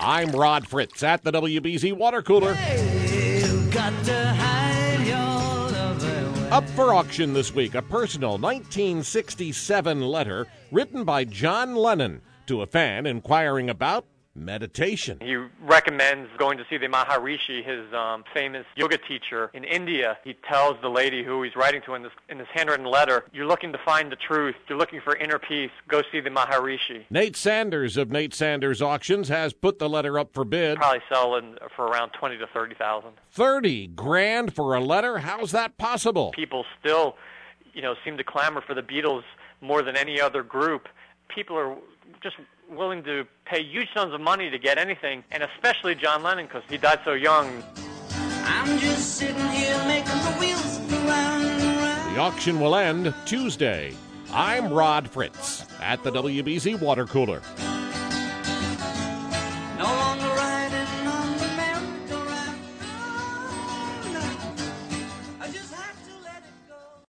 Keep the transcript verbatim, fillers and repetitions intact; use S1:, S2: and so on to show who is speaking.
S1: I'm Rod Fritz at the W B Z Water Cooler.
S2: You've got to hide your love away.
S1: Up for auction this week, a personal nineteen sixty-seven letter written by John Lennon to a fan inquiring about meditation.
S3: He recommends going to see the Maharishi, his um, famous yoga teacher in India. He tells the lady who he's writing to in this, in this handwritten letter, you're looking to find the truth, you're looking for inner peace, go see the Maharishi.
S1: Nate Sanders of Nate Sanders Auctions has put the letter up for bid.
S3: Probably sell in for around twenty to thirty thousand.
S1: thirty grand for a letter? How's that possible?
S3: People still, you know, seem to clamor for the Beatles more than any other group. People are just willing to pay huge sums of money to get anything, and especially John Lennon because he died so young.
S2: I'm just sitting here making the wheels go round and round.
S1: The auction will end Tuesday. I'm Rod Fritz at the W B Z Water Cooler.